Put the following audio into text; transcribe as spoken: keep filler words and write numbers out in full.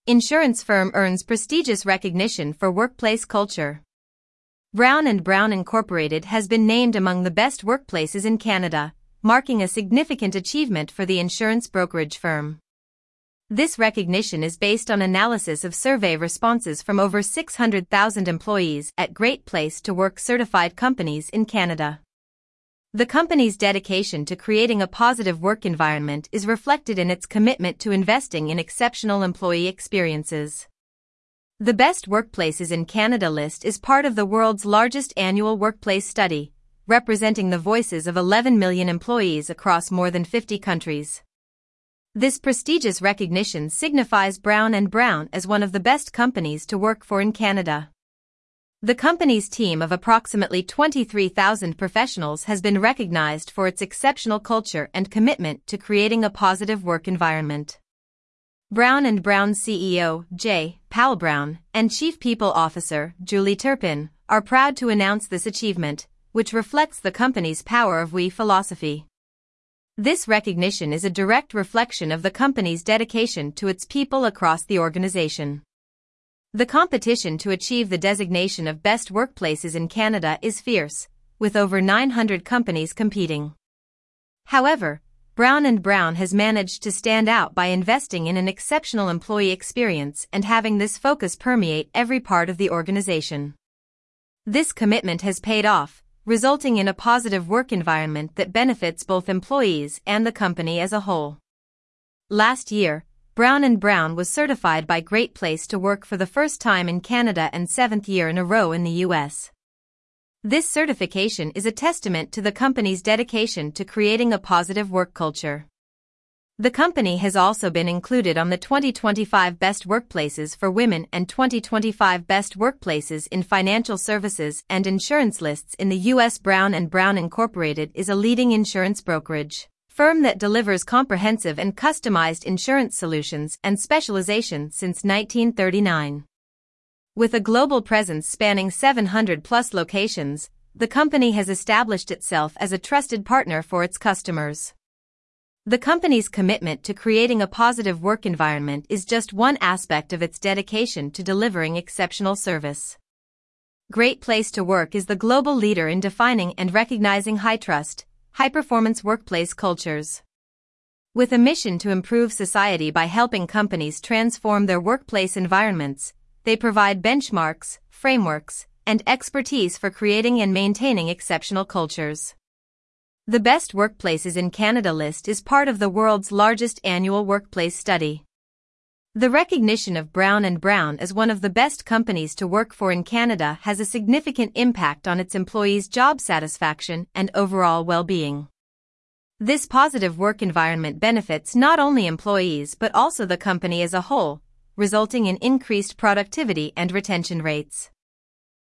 Insurance firm earns prestigious recognition for workplace culture. Brown and Brown Incorporated has been named among the best workplaces in Canada, marking a significant achievement for the insurance brokerage firm. This recognition is based on analysis of survey responses from over six hundred thousand employees at Great Place to Work certified companies in Canada. The company's dedication to creating a positive work environment is reflected in its commitment to investing in exceptional employee experiences. The Best Workplaces in Canada list is part of the world's largest annual workplace study, representing the voices of eleven million employees across more than fifty countries. This prestigious recognition signifies Brown and Brown as one of the best companies to work for in Canada. The company's team of approximately twenty-three thousand professionals has been recognized for its exceptional culture and commitment to creating a positive work environment. Brown and Brown C E O, Jay Powell Brown, and Chief People Officer, Julie Turpin, are proud to announce this achievement, which reflects the company's Power of We philosophy. This recognition is a direct reflection of the company's dedication to its people across the organization. The competition to achieve the designation of Best Workplaces in Canada is fierce, with over nine hundred companies competing. However, Brown and Brown has managed to stand out by investing in an exceptional employee experience and having this focus permeate every part of the organization. This commitment has paid off, resulting in a positive work environment that benefits both employees and the company as a whole. Last year, Brown and Brown was certified by Great Place to Work for the first time in Canada and seventh year in a row in the U S. This certification is a testament to the company's dedication to creating a positive work culture. The company has also been included on the twenty twenty-five Best Workplaces for Women and twenty twenty-five Best Workplaces in Financial Services and Insurance lists in the U S. Brown and Brown Incorporated is a leading insurance brokerage firm that delivers comprehensive and customized insurance solutions and specialization since nineteen thirty-nine. With a global presence spanning seven hundred plus locations, the company has established itself as a trusted partner for its customers. The company's commitment to creating a positive work environment is just one aspect of its dedication to delivering exceptional service. Great Place to Work is the global leader in defining and recognizing high-trust, high-performance workplace cultures. With a mission to improve society by helping companies transform their workplace environments, they provide benchmarks, frameworks, and expertise for creating and maintaining exceptional cultures. The Best Workplaces in Canada list is part of the world's largest annual workplace study. The recognition of Brown and Brown as one of the best companies to work for in Canada has a significant impact on its employees' job satisfaction and overall well-being. This positive work environment benefits not only employees but also the company as a whole, resulting in increased productivity and retention rates.